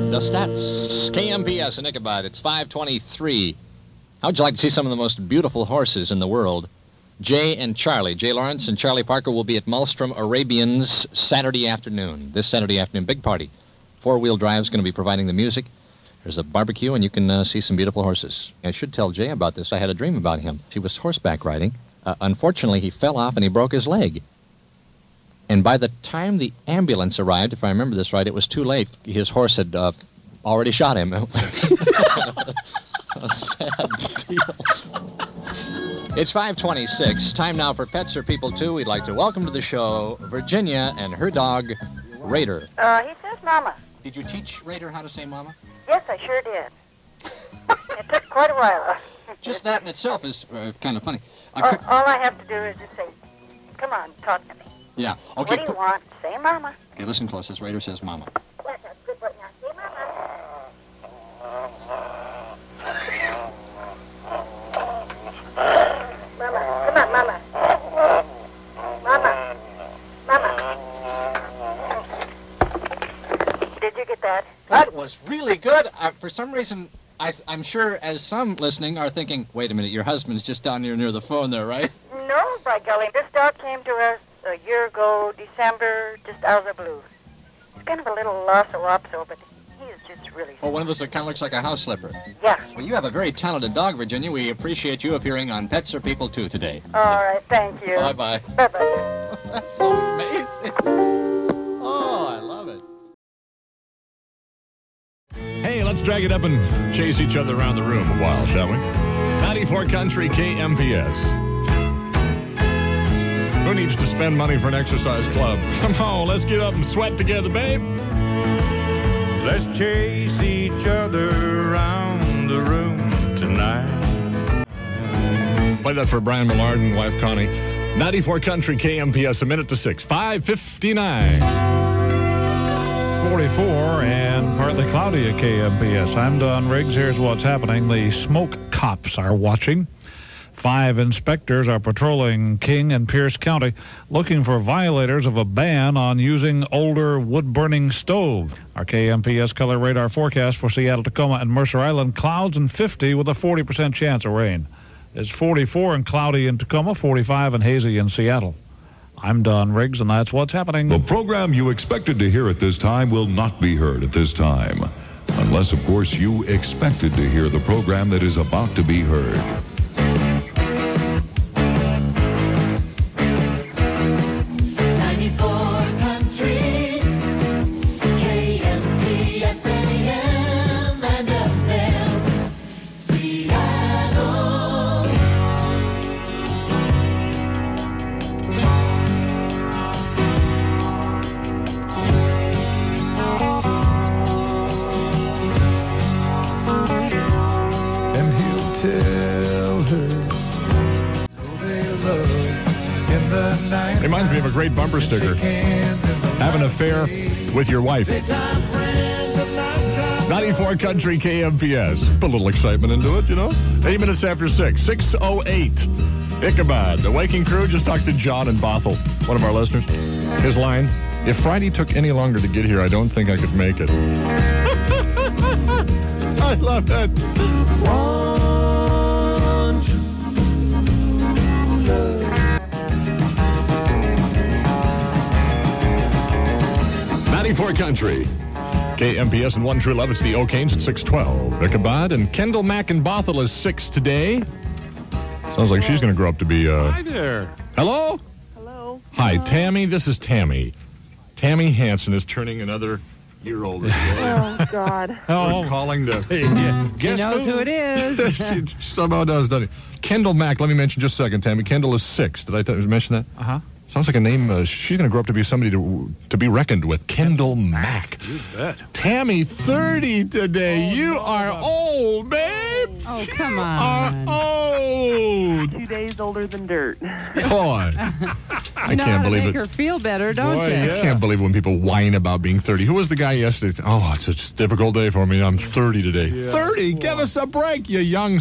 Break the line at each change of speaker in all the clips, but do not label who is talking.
The stats, KMPS and Ichabod. It's 5:23. How would you like to see some of the most beautiful horses in the world? Jay and Charlie, Jay Lawrence and Charlie Parker will be at Malmstrom Arabians Saturday afternoon. This Saturday afternoon, big party. Four-wheel drive is going to be providing the music. There's a barbecue, and you can see some beautiful horses. I should tell Jay about this. I had a dream about him. He was horseback riding. Unfortunately, he fell off and he broke his leg. And by the time the ambulance arrived, if I remember this right, it was too late. His horse had already shot him. A sad deal. It's 5:26. Time now for Pets Are People Too. We'd like to welcome to the show Virginia and her dog, Raider.
He says Mama.
Did you teach Raider how to say Mama?
Yes, I sure did. It took quite a while.
Just that in itself is kind of funny.
All I have to do is just say, come on, talk to me.
Yeah. Okay.
What do you want? Say Mama.
Okay, listen close. This Raider says Mama.
That's a good one. Now say Mama. Mama, come on, Mama. Mama. Mama. Did you get that?
That was really good. For some reason, I'm sure as some listening are thinking, wait a minute, your husband's just down here near the phone there, right?
No, by golly. This dog came to us a year ago, December, just out of the blue. He's kind of a little losso-opso, but he is just really...
Oh, one of those that kind of looks like a house slipper.
Yeah.
Well, you have a very talented dog, Virginia. We appreciate you appearing on Pets Are People Too today.
All right, thank you.
Bye-bye.
Bye-bye.
That's amazing. Oh, I love it.
Hey, let's drag it up and chase each other around the room a while, shall we? 94 Country KMPS. Who needs to spend money for an exercise club? Come on, let's get up and sweat together, babe.
Let's chase each other around the room tonight.
Play that for Brian Millard and wife Connie. 94 Country KMPS, a minute to 6. 5:59.
44 and partly cloudy at KMPS. I'm Don Riggs. Here's what's happening. The smoke cops are watching. 5 inspectors are patrolling King and Pierce County looking for violators of a ban on using older wood-burning stove. Our KMPS color radar forecast for Seattle, Tacoma, and Mercer Island, clouds and 50 with a 40% chance of rain. It's 44 and cloudy in Tacoma, 45 and hazy in Seattle. I'm Don Riggs, and that's what's happening.
The program you expected to hear at this time will not be heard at this time. Unless, of course, you expected to hear the program that is about to be heard.
Reminds me of a great bumper sticker. Have an affair with your wife. 94 Country KMPS. Put a little excitement into it, you know. 8 minutes after 6. 6:08. Ichabod. The Waking Crew just talked to John in Bothell, one of our listeners. His line, if Friday took any longer to get here, I don't think I could make it. I love that. 94 Country. KMPS and One True Love. It's the O'Kanes at 6:12. Ichabod and Kendall Mack in Bothell is 6 today. Sounds like she's going to grow up to be,
Hi there.
Hello?
Hello.
Hi, Tammy. This is Tammy. Tammy Hansen is turning another year older today.
Oh, God.
We're calling to...
He knows who it is.
She somehow does, doesn't he? Kendall Mack, let me mention just a second, Tammy. Kendall is 6. Did I mention that?
Uh-huh.
Sounds like a name. She's going to grow up to be somebody to be reckoned with. Kendall Mack.
You bet.
Tammy, 30 today. You are old, babe.
Oh, come
You
on.
are old.
2 days older than dirt.
Boy. I
You know
can't
how to
believe
make
it.
her feel better, don't
Boy,
you?
I can't believe when people whine about being 30. Who was the guy yesterday? Oh, it's a difficult day for me. I'm 30 today. 30? Give us a break, you young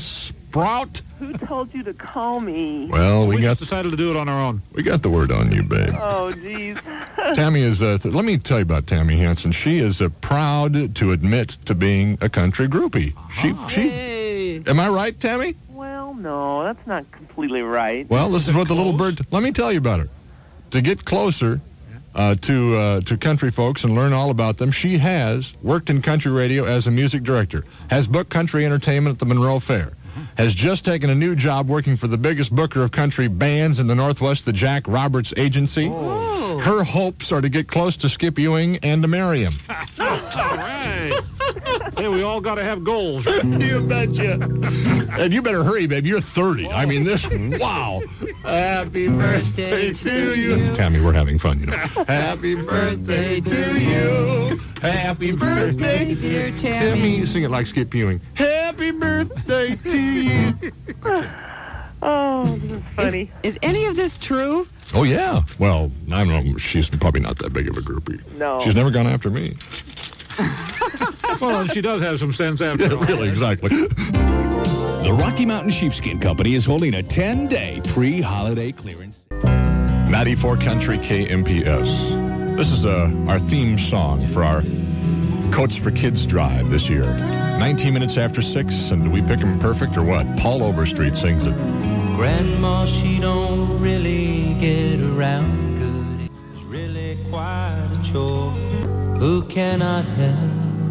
Sprout.
Who told you to call me?
Well,
We just decided to do it on our own.
we got the word on you, babe.
Oh, jeez.
Tammy is, let me tell you about Tammy Hansen. She is proud to admit to being a country groupie.
Hey.
Am I right, Tammy?
Well, no, that's not completely right.
Well, this is what the little bird, let me tell you about her. To get closer to country folks and learn all about them, she has worked in country radio as a music director, has booked country entertainment at the Monroe Fair, has just taken a new job working for the biggest booker of country bands in the Northwest, the Jack Roberts Agency.
Oh.
Her hopes are to get close to Skip Ewing and to marry him.
All right. Hey, we all got to have goals.
You betcha. And you better hurry, babe. You're 30. I mean, wow. Happy birthday to you. Tammy, we're having fun, you know. Happy birthday to you. Happy birthday,
dear
Tammy.
Tammy.
Sing it like Skip Ewing. Happy birthday to you.
Oh, this is funny.
Is any of this true?
Oh, yeah. Well, I don't know. She's probably not that big of a groupie.
No.
She's never gone after me.
Well, she does have some sense after all.
Really, exactly.
The Rocky Mountain Sheepskin Company is holding a 10-day pre-holiday clearance.
94 Country KMPS. This is our theme song for our Coats for Kids drive this year. 19 minutes after 6, and do we pick 'em perfect or what? Paul Overstreet sings it.
Grandma, she don't really get around good. It's really quite a chore. Who cannot help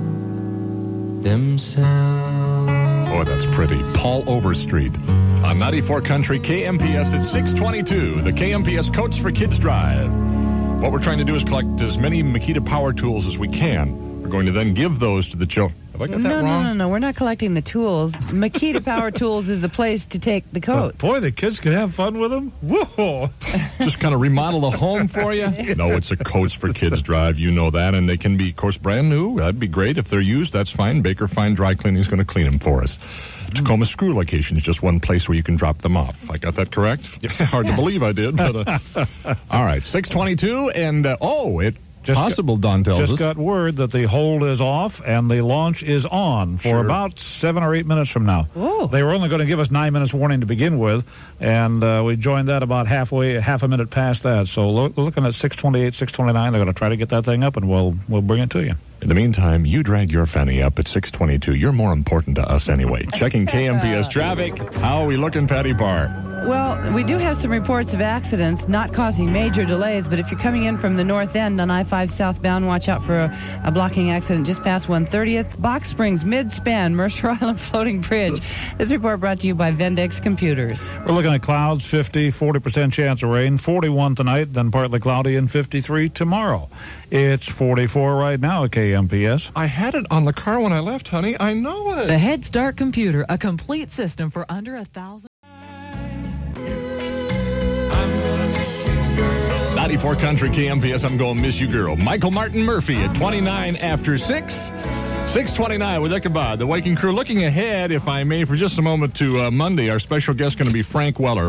themselves?
Oh, that's pretty. Paul Overstreet on 94 Country KMPS at 622, the KMPS Coats for Kids drive. What we're trying to do is collect as many Makita power tools as we can. We're going to then give those to the children. Have I got that wrong?
No. We're not collecting the tools. Makita Power Tools is the place to take the coats.
Boy, the kids can have fun with them. Whoa.
Just kind of remodel the home for you? No, it's a Coats for Kids drive. You know that. And they can be, of course, brand new. That'd be great. If they're used, that's fine. Baker Fine Dry Cleaning is going to clean them for us. Tacoma Screw Location is just one place where you can drop them off. I got that correct? Hard to believe I did. But, all right, 622. And, Don tells us.
Just got word that the hold is off and the launch is on for about 7 or 8 minutes from now.
Ooh.
They were only going to give us 9 minutes warning to begin with, and we joined that about half a minute past that. So looking at 6:28, 6:29, they're going to try to get that thing up, and we'll bring it to you.
In the meantime, you drag your fanny up at 622. You're more important to us anyway. Checking KMPS traffic. How are we looking, Patty Parr?
Well, we do have some reports of accidents, not causing major delays, but if you're coming in from the north end on I-5 southbound, watch out for a blocking accident just past 130th. Box Springs, mid-span, Mercer Island Floating Bridge. This report brought to you by Vendex Computers.
We're looking at clouds, 50, 40% chance of rain, 41 tonight, then partly cloudy, and 53 tomorrow. It's 44 right now at KMPS.
I had it on the car when I left, honey. I know it.
The Head Start Computer, a complete system for under $1,000.
94 Country KMPS, I'm going to miss you, girl. Michael Martin Murphy at 29 after 6. 6:29 with Ichabod, the Waking Crew. Looking ahead, if I may, for just a moment to Monday, our special guest going to be Frank Welker.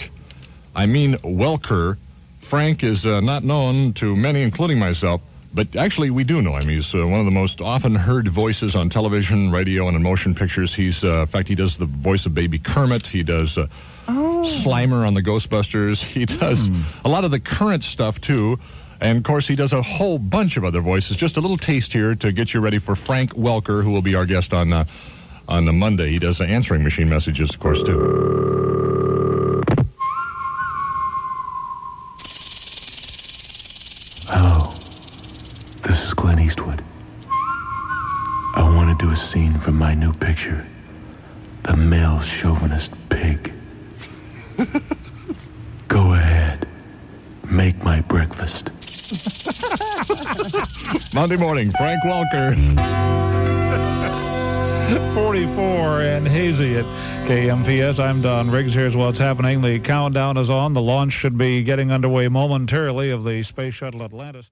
Welker. Frank is not known to many, including myself, but actually we do know him. He's one of the most often heard voices on television, radio, and in motion pictures. He's, in fact, he does the voice of Baby Kermit. He does Slimer on the Ghostbusters. He does a lot of the current stuff, too. And, of course, he does a whole bunch of other voices. Just a little taste here to get you ready for Frank Welker, who will be our guest on the Monday. He does answering machine messages, of course, too.
Hello, this is Clint Eastwood. I want to do a scene from my new picture, The Male Chauvinist Pig. Go ahead, make my breakfast.
Monday morning, Frank Welker.
44 and hazy at KMPS. I'm Don Riggs. Here's what's happening. The countdown is on. The launch should be getting underway momentarily of the Space Shuttle Atlantis.